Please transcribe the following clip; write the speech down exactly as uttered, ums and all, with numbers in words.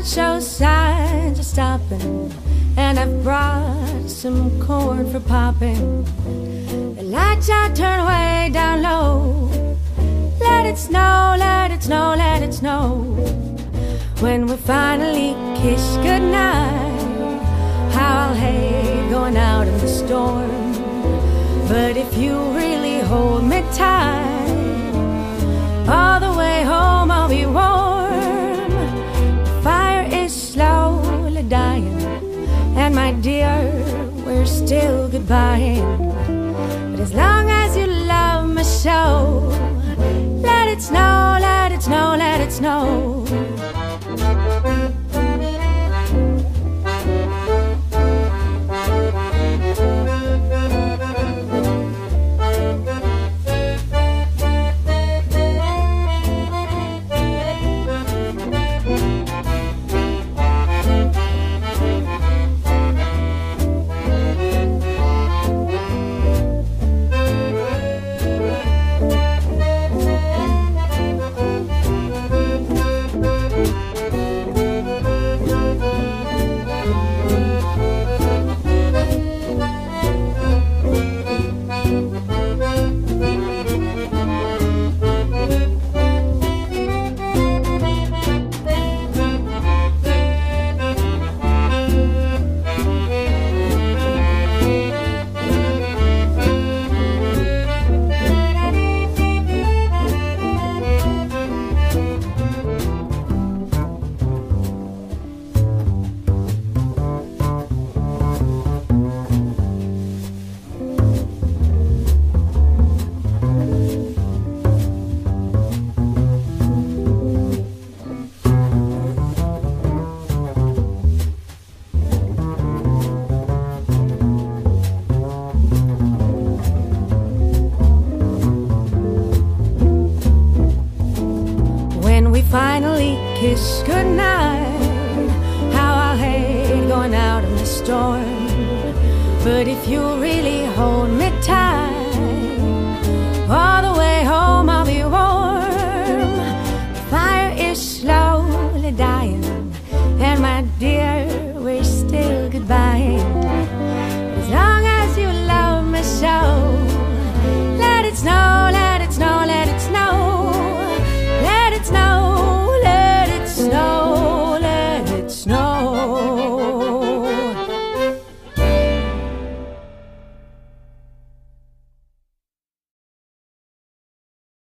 show signs of stopping, and I've brought some corn for popping. The lights out, turn way down low. Let it snow, let it snow, let it snow. When we finally kiss goodnight, how I'll hate going out in the storm. But if you really hold me tight, all the way home I'll be warm. The fire is slowly dying, and my dear, we're still goodbying. But as long as you love me so, let it snow, let it snow, let it snow. Finally kiss goodnight, how I'll hate going out in the storm. But if you really hold me